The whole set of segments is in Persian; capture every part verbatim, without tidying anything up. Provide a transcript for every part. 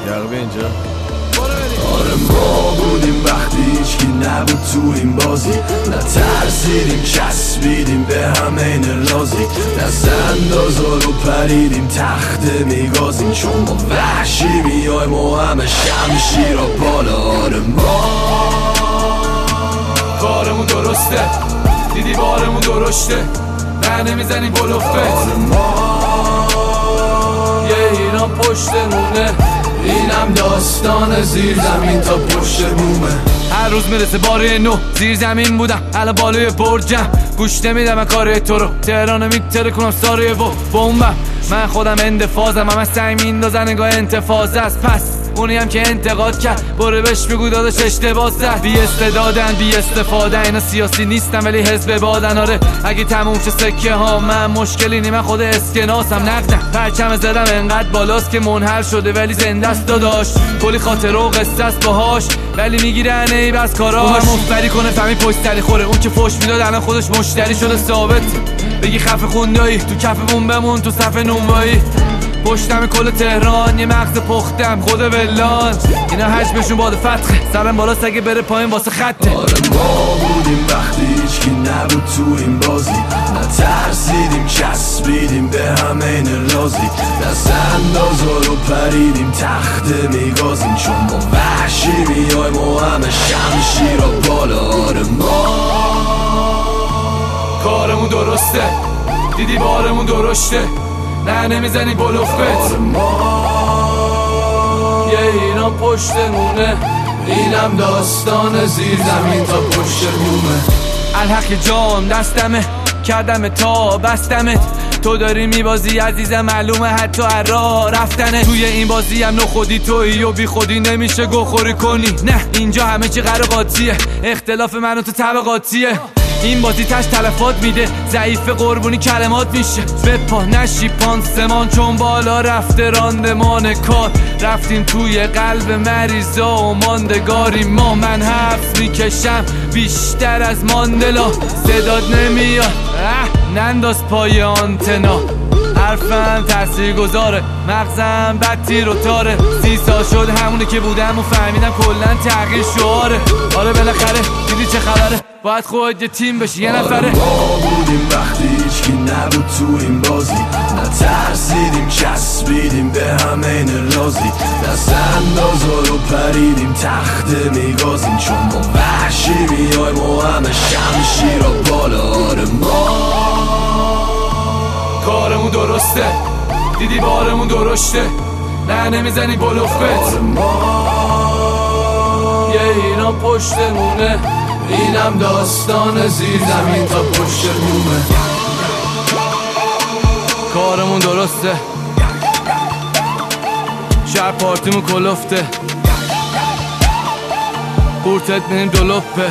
یقبه اینجا. آره ما بودیم وقتی هیچکی نبود تو این بازی، نترسیدیم چسبیدیم به هم این رازی، دست اندازا رو پریدیم تخت میگازیم، چون با وحشی میایم و همه شمشیر و بالا. آره ما کارمون درسته، دیدی بارمون درشته، نه نمیزنیم بلوفت. آره ما یه ایران پشتمونه، اینم داستان زیر زمین تا پشت بومه. هر روز میرسه باره نو، زیر زمین بودم الان بالای برجم، گوش نمیدم من کاره تو رو، تهرانو میتره کنم ساریه و بومبم. من خودم اندفاظم، همه سنگ میندازن نگاه انتفاضه است. پس اونی هم که انتقاد کرد برو بهش بگو داداش اشتباه زد. بی استعدادن بی استفاده، اینا سیاسی نیستن ولی حزب بادن. آره اگه تموم شه سکه ها من مشکلی نی، من خود اسکناسم نقدم. پرچم زدم انقدر بالاست که منحل شده ولی زنده است داداش، کلی خاطره و قصه است باهاش ولی میگیرن ای بس کاراش. مفتری کنه فهمی پشت سری خوره، اون که فوش میداد الان خودش مشتری شده ثابت. بگی خفه خوندایی تو کفمون بمون تو صف نونوایی، پشتم کل تهران یه مغز پختم خود ولان، اینا حجمشون باد فتخه، سرم بالاست اگه بره پایین واسه خطه. آره ما بودیم وقتی هیچکی نبود تو این بازی، نترسیدیم چسبیدیم به همه این رازی، دست اندازا رو پریدیم تخت میگازیم، چون با وحشی میایم و همه شمشیر و بالا. آره ما کارمون درسته، دیدی بارمون درشته، نه نمیزنی بلوفت. آره ما یه ایران پشتمونه، اینم داستان زیر زمین تا پشت بومه. الحق جام دستمه، کردم تا بستمت، تو داری میبازی عزیزم معلومه حتی راه رفتنه. توی این بازی هم نو خودی تویی و بی خودی نمیشه گوخوری کنی، نه اینجا همه چی قراقاتیه، اختلاف من و تو طبقاتیه. این بازی تش تلفات میده، ضعیف قربونی کلمات میشه. بپا نشی پانسمان چون بالا رفته راندمان کار، رفتیم توی قلب مریضا و ماندگاری ما. من حرف میکشم بیشتر از ماندلا، صداد نمیاد ننداز پای آنتنا، حرفم تأثیر گذاره، مغزم بد تیر و تاره. سی سال شد همونه که بودم و فهمیدم کلن تغییر شعاره. آره بالاخره دیدی چه خبره، باید خود یه تیم بشی یه نفره. ما بودیم وقتی هیچکی نبود تو این بازی، نترسیدیم چسبیدیم به همه این رازی، دست اندازا رو پریدیم تخت میگازیم، چون با وحشی میایم و همه شمشیر و بالا. آره ما کارمون درسته، دیدی بارمون درشته، نه نمیزنی بلوفت. آره ما یه ایران پشتمونه، اینم داستان زیر زمین تا پشت بومه. کارمون درسته، شب پارتیمون کلفته، قورتت بینیم دلوپه.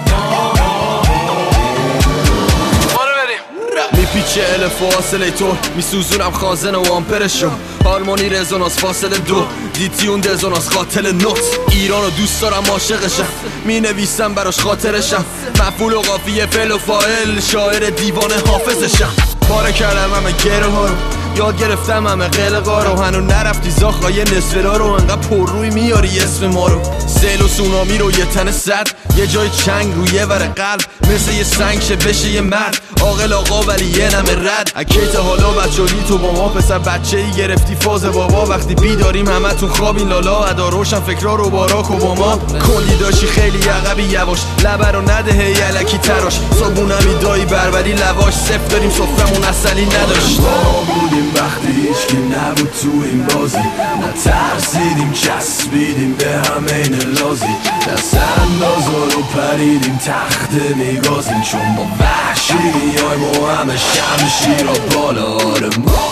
میپیچه ال فاصله تو، میسوزونم خازن و آمپرشو، هارمونی رزونانس فاصله دو، دیتیون دزونانس قاتل نوت. ایرانو دوست دارم عاشقشم، مینویسم براش خاطرشم، مفعول و قافیه فعل و فاعل، شاعر دیوانه حافظشم. پاره کردم همه گره ها رو، یاد گرفتم همه قلقا رو، هنو نرفتی زاخای نصفرا رو، انقدر پر روی میاری اسم ما رو. سیل و سونامی رو یه تن صد، یه جای چنگ روی ور قلب، مثل یه سنگ شه بشه یه مرد عاقل آقا ولی یه نمه رد. اکیت حالا بچه‌ای تو با ما، پسر بچه‌ای گرفتی فاز بابا، وقتی بیداریم همه تو خوابین لالا، ادا روشن فکرا رو باراک و با ما. کلی داشی خیلی عقبی یواش، لبه رو نده هی الکی تراش، صابونمی دایی بربری لواش، صفر داریم سفرمون اصلی نداشت. ما بودیم وقتی هیچکی نبود تو این بازی، نترسیدیم چسبیدیم به همه این رازی، دست اندازا رو پریدیم تخت میگازیم، چون با وحشی میایم و همه شمشیر و بالا. آره ما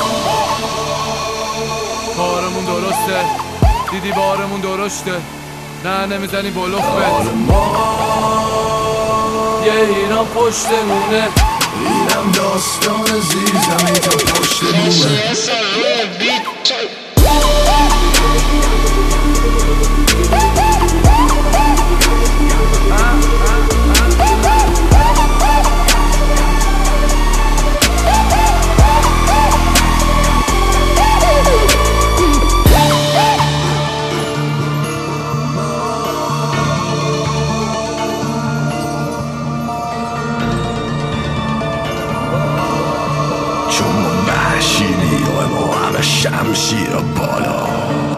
کارمون درسته، دیدی بارمون درشته، نه نمیزنی بلوفت. آره ما یه ایران پشتمونه، اینم داستان زیر زمین تا پشت بومه. وحشی دیگه ما همه شمشیر بالا